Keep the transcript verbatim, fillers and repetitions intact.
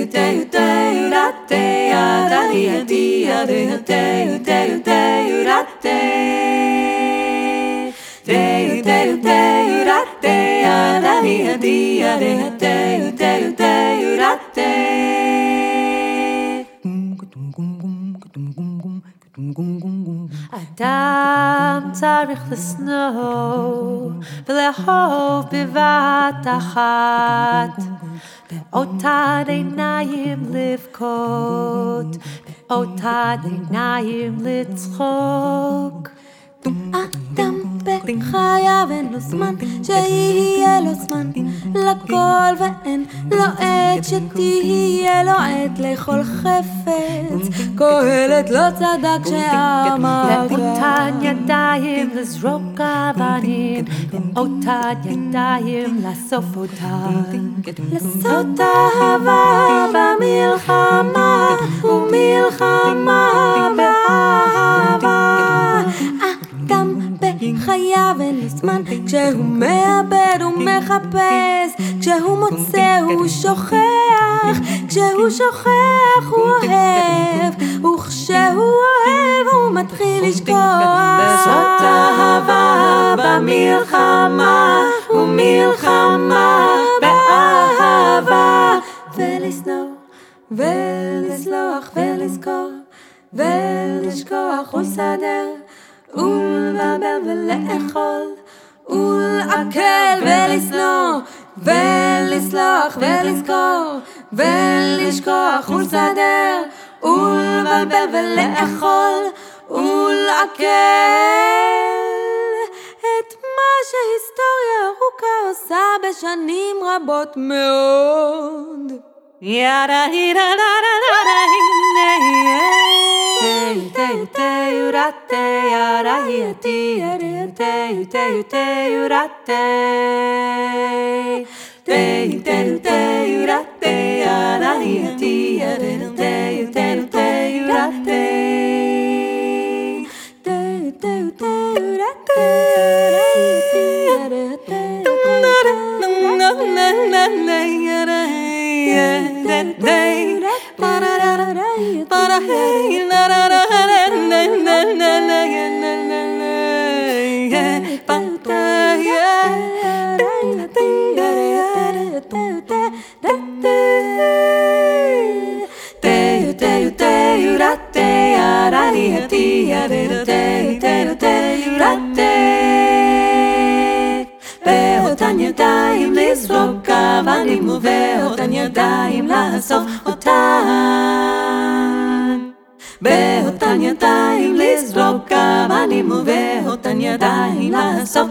אדם צריך לשנוא ולאהוב בבת אחת, באותן עיניים לבכות, באותן עיניים לצחוק. אדם בחייו אין לו זמן, שיהיה לו זמן לכל, ואין לו עת שתהיה לו עת לאכול חפץ. קהלת לא צדק שאמר באותן ידיים לזרוק אבנים, באותן ידיים לאסוף אותן, לעשות אהבה במלחמה ומלחמה באהבה. אדם בחייו אין לו זמן, כשהוא מאבד הוא מחפש, כשהוא מוצא הוא שוכח, כשהוא שוכח הוא אוהב, וכשהוא אוהב הוא מתחיל לשכוח. לעשות אהבה במלחמה ומלחמה באהבה, ולשנוא ולסלוח ולזכור ולשכוח ולסדר ולבלבל ולאכול ולעכל ולשנוא ולסלוח ולזכור ולשכוח ולסדר ולבלבל ולאכול ולעכל את מה שהיסטוריה ארוכה עושה בשנים רבות מאוד. ידה ידה דה דה דה Teyu teyu rate yara yati yare teyu teyu teyu rate teyu teyu teyu rate yara yati yare teyu teyu teyu rate teyu teyu teyu rate yare teyu para hey na na na na na na na na na na panta ya teyu teyu teyu rate yara yati yare teyu teyu teyu rate באותן ידיים לזרוק אבנים ובאותן ידיים לאסוף אותן, באותן ידיים לזרוק אבנים ובאותן ידיים לאסוף